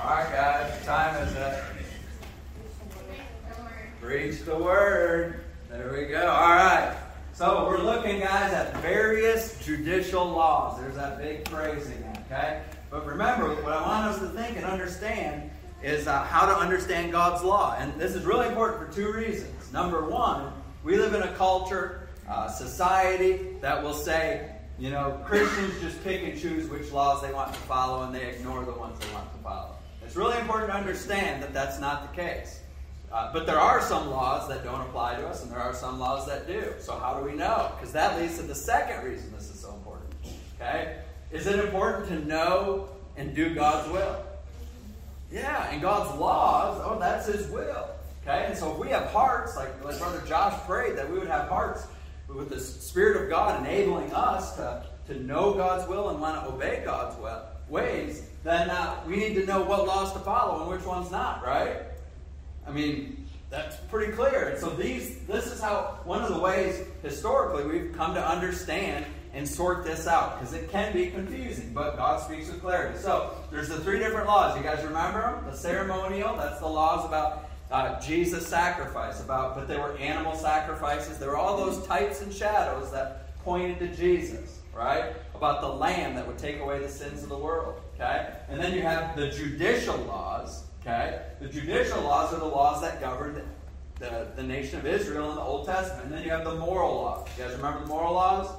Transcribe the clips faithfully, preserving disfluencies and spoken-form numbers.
right, guys. What time is it? Preach the word. There we go. All right. So we're looking, guys, at various judicial laws. There's that big phrase again, okay? But remember, what I want us to think and understand is uh, how to understand God's law. And this is really important for two reasons. Number one, we live in a culture, uh, society that will say, you know, Christians just pick and choose which laws they want to follow and they ignore the ones they want to follow. It's really important to understand that that's not the case. Uh, but there are some laws that don't apply to us and there are some laws that do. So how do we know? Because that leads to the second reason this is so important. Okay? Is it important to know and do God's will? Yeah, and God's laws, oh, that's His will. Okay? And so if we have hearts, like, like Brother Josh prayed, that we would have hearts with the Spirit of God enabling us to, to know God's will and want to obey God's will, ways, then uh, we need to know what laws to follow and which ones not, right? I mean, that's pretty clear. And so these, this is how, one of the ways historically we've come to understand and sort this out, because it can be confusing, but God speaks with clarity. So there's the three different laws. You guys remember them? The ceremonial, that's the laws about Uh, Jesus' sacrifice, about, but they were animal sacrifices. There were all those types and shadows that pointed to Jesus, right? About the Lamb that would take away the sins of the world, okay? And then you have the judicial laws, okay? The judicial laws are the laws that governed the, the nation of Israel in the Old Testament. And then you have the moral laws. You guys remember the moral laws?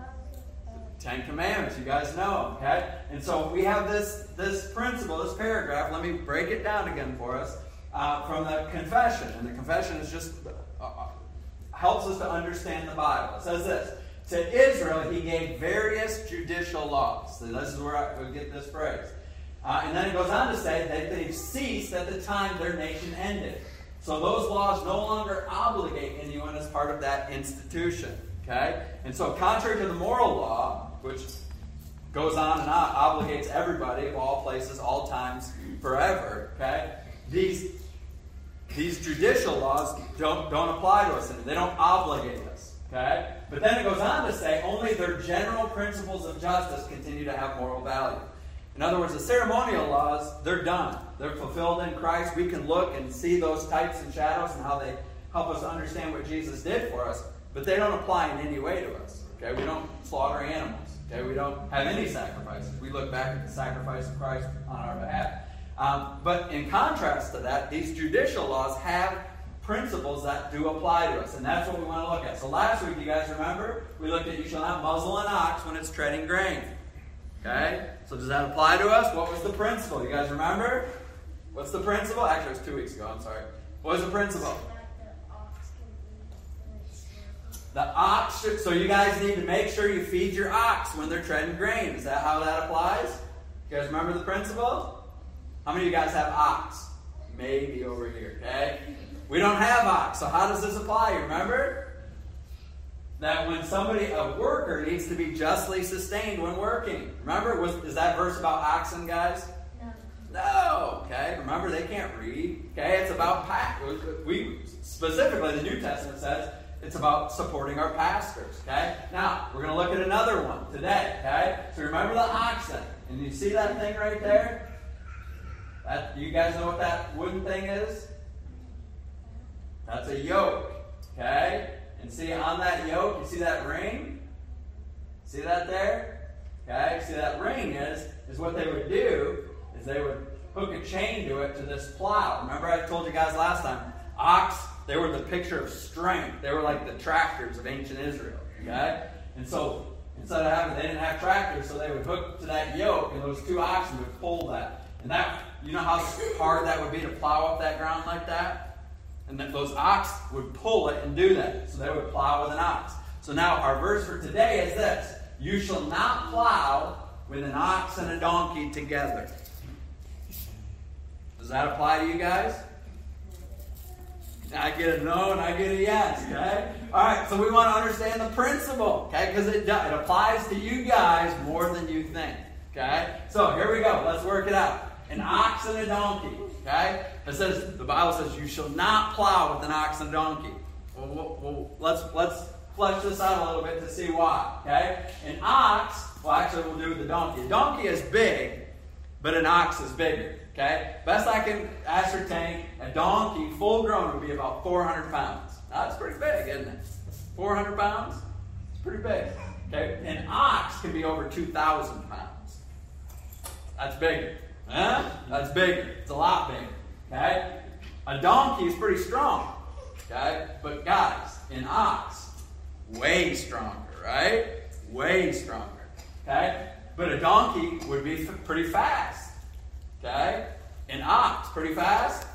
The Ten Commandments. You guys know them, okay? And so we have this, this principle, this paragraph. Let me break it down again for us. Uh, from the confession. And the confession is just uh, helps us to understand the Bible. It says this: to Israel He gave various judicial laws. So this is where I would get this phrase. Uh, and then it goes on to say that they've ceased at the time their nation ended. So those laws no longer obligate anyone as part of that institution. Okay? And so contrary to the moral law, which goes on and on, obligates everybody of all places, all times, forever. Okay? These These judicial laws don't, don't apply to us, and they don't obligate us. Okay? But then it goes on to say only their general principles of justice continue to have moral value. In other words, the ceremonial laws, they're done. They're fulfilled in Christ. We can look and see those types and shadows and how they help us understand what Jesus did for us, but they don't apply in any way to us. Okay? We don't slaughter animals. Okay? We don't have any sacrifices. We look back at the sacrifice of Christ on our behalf. Um, but in contrast to that, these judicial laws have principles that do apply to us. And that's what we want to look at. So last week, you guys remember, we looked at you shall not muzzle an ox when it's treading grain. Okay? So does that apply to us? What was the principle? You guys remember? What's the principle? Actually, it was two weeks ago. I'm sorry. What was the principle? The ox should, so you guys need to make sure you feed your ox when they're treading grain. Is that how that applies? You guys remember the principle? How many of you guys have ox? Maybe over here, okay? We don't have ox, so how does this apply? You remember? That when somebody, a worker, needs to be justly sustained when working. Remember, was, is that verse about oxen, guys? No. No, okay? Remember, they can't read. Okay, it's about, we specifically, the New Testament says, it's about supporting our pastors, okay? Now, we're going to look at another one today, okay? So remember the oxen. And you see that thing right there? That, you guys know what that wooden thing is? That's a yoke. Okay? And see on that yoke, you see that ring? See that there? Okay? See that ring is, is what they would do is they would hook a chain to it to this plow. Remember I told you guys last time, ox, they were the picture of strength. They were like the tractors of ancient Israel. Okay? And so instead of having, they didn't have tractors, so they would hook to that yoke and those two oxen would pull that. And that, you know how hard that would be to plow up that ground like that? And that those ox would pull it and do that. So they would plow with an ox. So now our verse for today is this: you shall not plow with an ox and a donkey together. Does that apply to you guys? I get a no and I get a yes, okay? Alright, so we want to understand the principle, okay? Because it, it applies to you guys more than you think, okay? So here we go. Let's work it out. An ox and a donkey, okay? It says, the Bible says, you shall not plow with an ox and a donkey. Well, well, well let's, let's flesh this out a little bit to see why, okay? An ox, well, actually we'll do with the donkey. A donkey is big, but an ox is bigger. Okay? Best I can ascertain, a donkey, full grown, would be about four hundred pounds. Now, that's pretty big, isn't it? four hundred pounds? It's pretty big. Okay? An ox can be over two thousand pounds. That's bigger. Huh? That's bigger. It's a lot bigger. Okay? A donkey is pretty strong. Okay? But guys, an ox, way stronger, right? Way stronger. Okay? But a donkey would be f- pretty fast. Okay? An ox, pretty fast?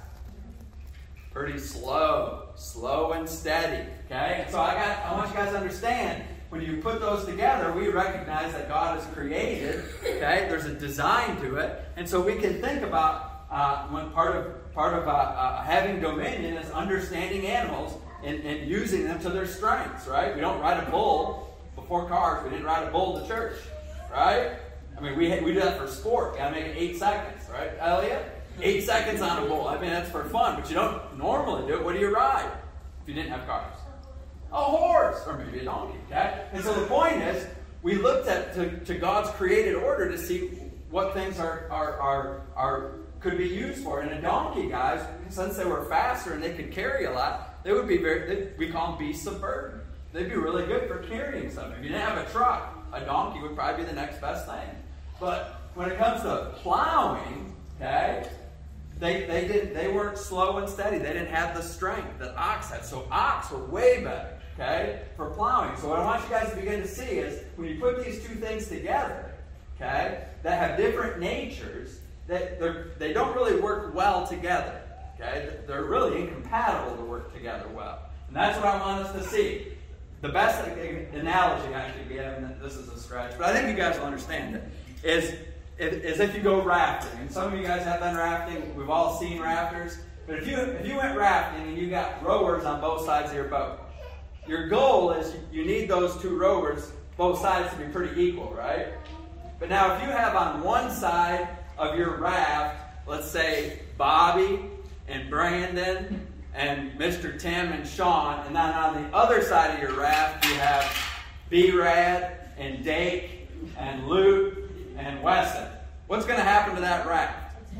Pretty slow. Slow and steady. Okay? So I got I want you guys to understand, when you put those together, we recognize that God has created, okay? There's a design to it. And so we can think about uh, when part of part of uh, uh, having dominion is understanding animals and, and using them to their strengths, right? We don't ride a bull before cars. We didn't ride a bull to church, right? I mean, we we do that for sport. You gotta make it eight seconds, right, Elliot? Eight seconds on a bull. I mean, that's for fun, but you don't normally do it. What do you ride if you didn't have cars? A horse, or maybe a donkey, okay? And so the point is, we looked at to, to God's created order to see what things are are are are could be used for. And a donkey, guys, since they were faster and they could carry a lot, they would be very. They, we call them beasts of burden. They'd be really good for carrying stuff. If you didn't have a truck, a donkey would probably be the next best thing. But when it comes to plowing, okay, they they didn't they weren't slow and steady. They didn't have the strength that ox had. So ox were way better, okay, for plowing. So what I want you guys to begin to see is when you put these two things together, okay, that have different natures, that they're they don't really work well together. Okay, they're really incompatible to work together well, and that's what I want us to see. The best analogy I could give, and this is a stretch, but I think you guys will understand it, is, is if you go rafting. And some of you guys have been rafting. We've all seen rafters. But if you if you went rafting and you got rowers on both sides of your boat, your goal is you need those two rowers, both sides, to be pretty equal, right? But now if you have on one side of your raft, let's say Bobby and Brandon and Mister Tim and Sean, and then on the other side of your raft you have B-Rad and Dake and Luke and Wesson. What's going to happen to that raft?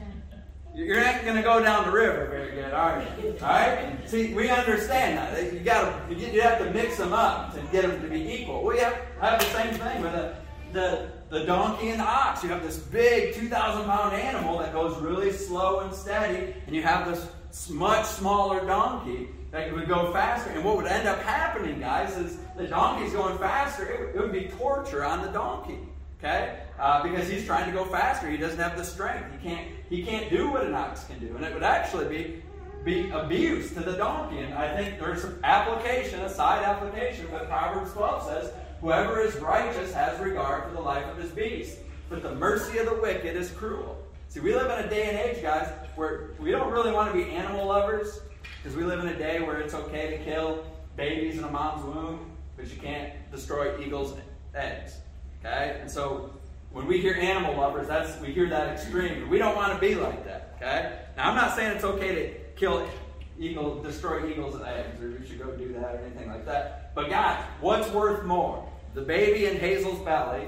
You're not going to go down the river very good, are you? All right? See, we understand that. You got to, you have to mix them up to get them to be equal. We have, have the same thing with the, the, the donkey and the ox. You have this big two thousand pound animal that goes really slow and steady, and you have this much smaller donkey that would go faster. And what would end up happening, guys, is the donkey's going faster. It would, it would be torture on the donkey, okay? Uh, because he's trying to go faster. He doesn't have the strength. He can't. He can't do what an ox can do, and it would actually be be abuse to the donkey. And I think there's an application, a side application, but Proverbs twelve says, "Whoever is righteous has regard for the life of his beast, but the mercy of the wicked is cruel." See, we live in a day and age, guys, where we don't really want to be animal lovers, because we live in a day where it's okay to kill babies in a mom's womb, but you can't destroy eagles' eggs. Okay? And so when we hear animal lovers, that's we hear that extreme. We don't want to be like that. Okay? Now, I'm not saying it's okay to kill eagle, destroy eagles' eggs, or you should go do that or anything like that. But guys, what's worth more? The baby in Hazel's belly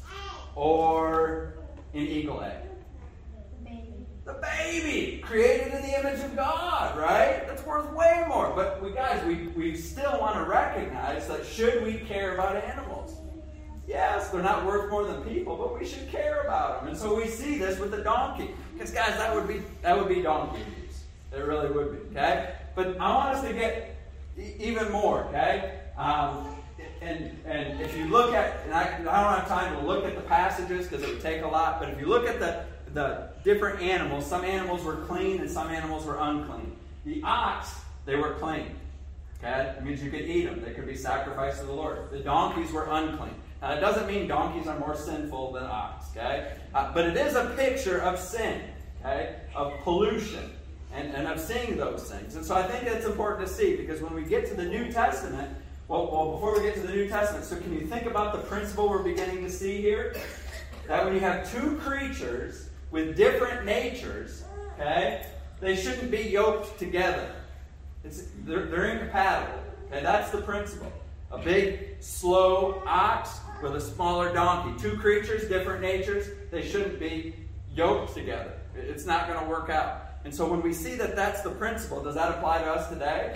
or an eagle egg? The baby, created in the image of God, right? That's worth way more. But we guys, we, we still want to recognize that should we care about animals? Yes, they're not worth more than people, but we should care about them. And so we see this with the donkey. Because guys, that would be that would be donkey abuse. It really would be, okay? But I want us to get e- even more, okay? Um, and and if you look at, and I, I don't have time to look at the passages because it would take a lot, but if you look at the the different animals, some animals were clean and some animals were unclean. The ox, they were clean. Okay? It means you could eat them. They could be sacrificed to the Lord. The donkeys were unclean. Now, it doesn't mean donkeys are more sinful than ox. Okay? Uh, but it is a picture of sin. Okay? Of pollution. And, and of seeing those things. And so I think that's important to see, because when we get to the New Testament, well, well, before we get to the New Testament, so can you think about the principle we're beginning to see here? That when you have two creatures with different natures, okay, they shouldn't be yoked together. It's, they're, they're incompatible. Okay, that's the principle. A big, slow ox with a smaller donkey. Two creatures, different natures, they shouldn't be yoked together. It's not going to work out. And so when we see that that's the principle, does that apply to us today?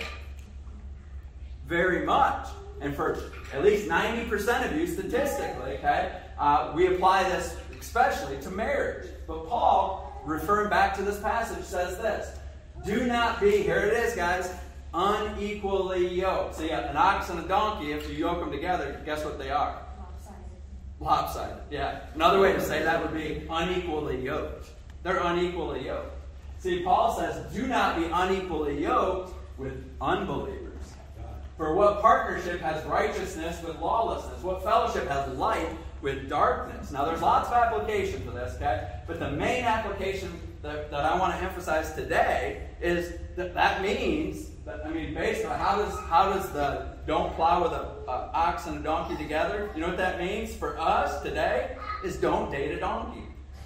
Very much. And for at least ninety percent of you statistically, okay, uh, we apply this especially to marriage. But Paul, referring back to this passage, says this. Do not be, here it is, guys, unequally yoked. See, an ox and a donkey, if you yoke them together, guess what they are? Lopsided. Lopsided, yeah. Another way to say that would be unequally yoked. They're unequally yoked. See, Paul says, do not be unequally yoked with unbelievers. For what partnership has righteousness with lawlessness? What fellowship has light with darkness? Now, there's lots of application for this, okay? But the main application that, that I want to emphasize today is that that means, that, I mean, based on how does how does the don't plow with an ox and a donkey together? You know what that means for us today? Is don't date a donkey.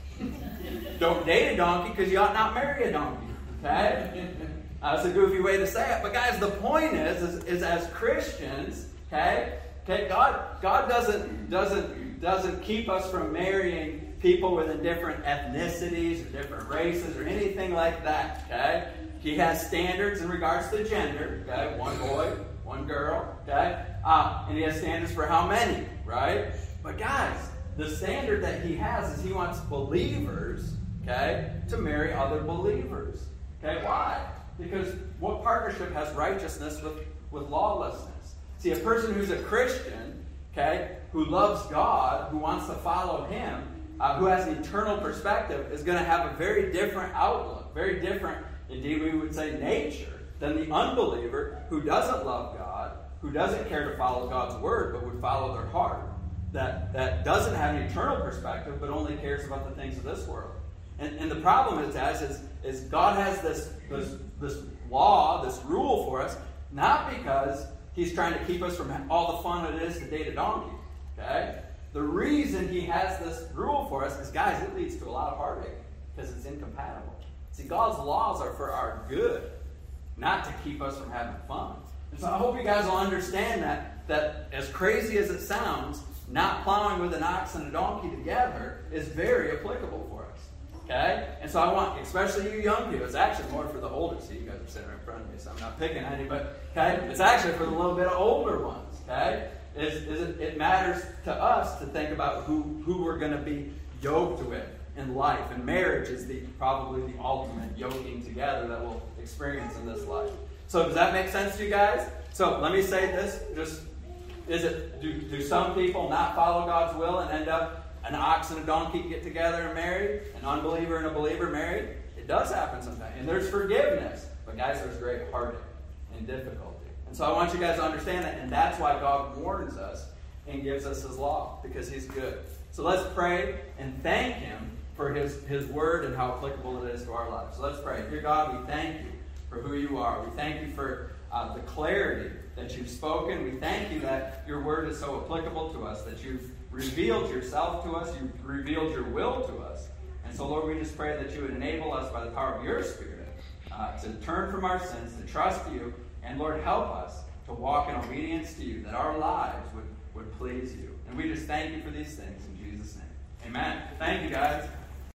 Don't date a donkey because you ought not marry a donkey, okay? Uh, that's a goofy way to say it. But guys, the point is, is, is as Christians, okay, okay, God, God doesn't doesn't doesn't keep us from marrying people within different ethnicities or different races or anything like that. Okay, He has standards in regards to gender. Okay, one boy, one girl. Okay, uh, and He has standards for how many, right? But guys, the standard that He has is He wants believers, okay, to marry other believers. Okay, why? Because what partnership has righteousness with, with lawlessness? See, a person who's a Christian, okay, who loves God, who wants to follow Him, uh, who has an eternal perspective, is going to have a very different outlook, very different, indeed we would say, nature, than the unbeliever who doesn't love God, who doesn't care to follow God's word, but would follow their heart, that, that doesn't have an eternal perspective, but only cares about the things of this world. And, and the problem is, guys, is, is God has this, this, this law, this rule for us, not because He's trying to keep us from all the fun it is to date a donkey. Okay? The reason He has this rule for us is, guys, it leads to a lot of heartache because it's incompatible. See, God's laws are for our good, not to keep us from having fun. And so I hope you guys will understand that, that as crazy as it sounds, not plowing with an ox and a donkey together is very applicable for us. Okay? And so I want, especially you young people, it's actually more for the older, see, you guys are sitting right in front of me, so I'm not picking any, but, okay, it's actually for the little bit of older ones, okay? Is, is it, it matters to us to think about who, who we're going to be yoked with in life, and marriage is the probably the ultimate yoking together that we'll experience in this life. So does that make sense to you guys? So let me say this, just, is it, do, do some people not follow God's will and end up an ox and a donkey get together and married, an unbeliever and a believer married? It does happen sometimes. And there's forgiveness. But guys, there's great heartache and difficulty. And so I want you guys to understand that, and that's why God warns us and gives us His law, because He's good. So let's pray and thank Him for His, His word and how applicable it is to our lives. So let's pray. Dear God, we thank You for who You are. We thank You for uh, the clarity that You've spoken. We thank You that Your word is so applicable to us, that You've revealed Yourself to us, You've revealed Your will to us. And so, Lord, we just pray that You would enable us by the power of Your Spirit uh, to turn from our sins, to trust You, and Lord, help us to walk in obedience to You, that our lives would, would please You. And we just thank You for these things in Jesus' name. Amen. Thank you, guys.